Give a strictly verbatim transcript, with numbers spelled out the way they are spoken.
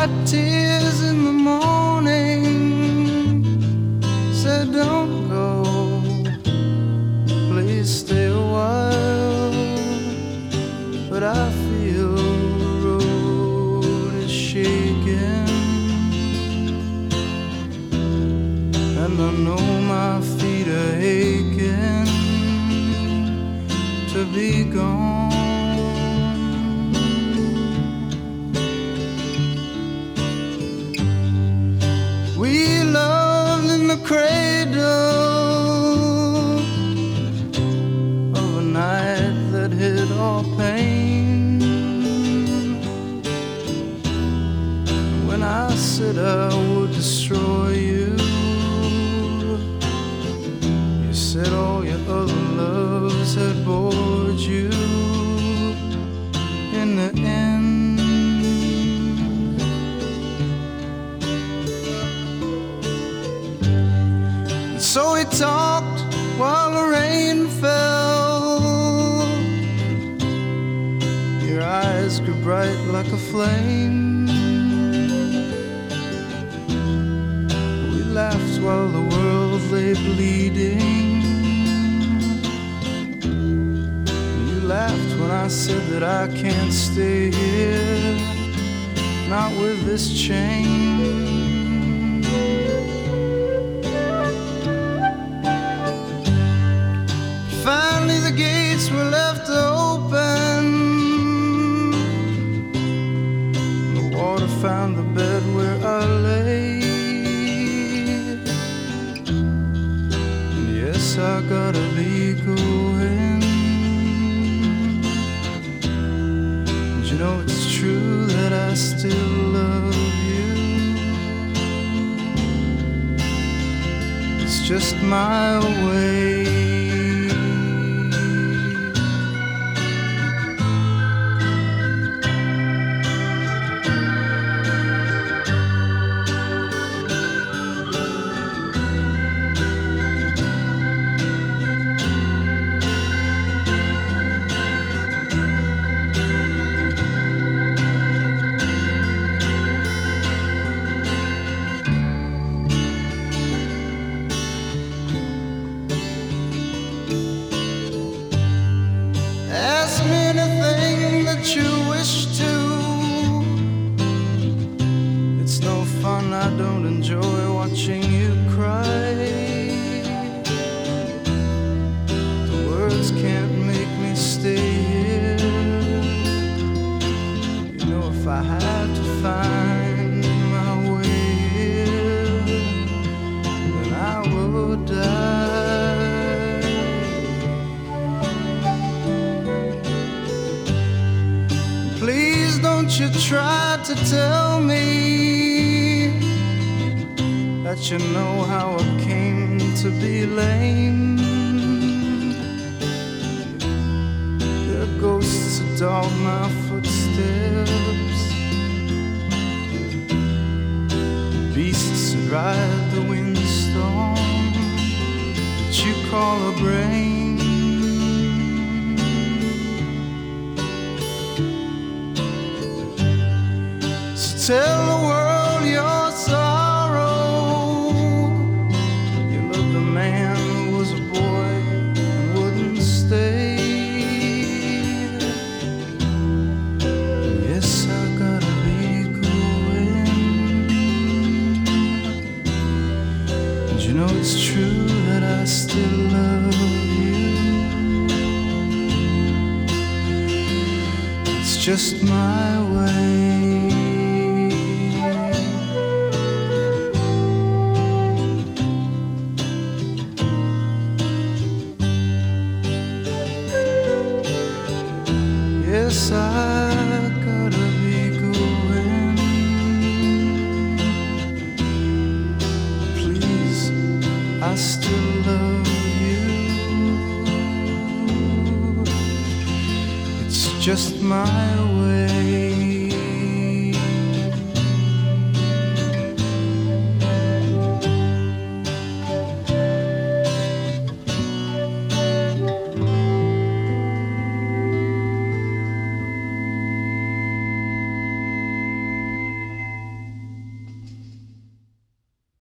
cried tears in the morning, said don't go, please stay a while. But I feel the road is shaking, and I know my feet are aching to be gone. We loved in the cradle of a night that hid all pain. When I said I would destroy you, you said all your other loves had bored you in the end. So we talked while the rain fell. Your eyes grew bright like a flame. We laughed while the world lay bleeding. You laughed when I said that I can't stay here, not with this chain. Finally the gates were left open. The water found the bed where I lay. And yes, I gotta be going. And you know it's true that I still love you. It's just my way. Ask me anything that you wish to. It's no fun, I don't enjoy watching you cry. The words can't make me stay here. You know if I had to find my way here, then I would die. Please don't you try to tell me that you know how I came to be lame. There are ghosts that dog my footsteps, beasts that ride the windstorm that you call a brain. Tell the world your sorrow. You loved a man who was a boy and wouldn't stay. Yes, I gotta be going. And you know it's true that I still love you. It's just my way. Yes, I gotta be going. Please, I still love you. It's just my way.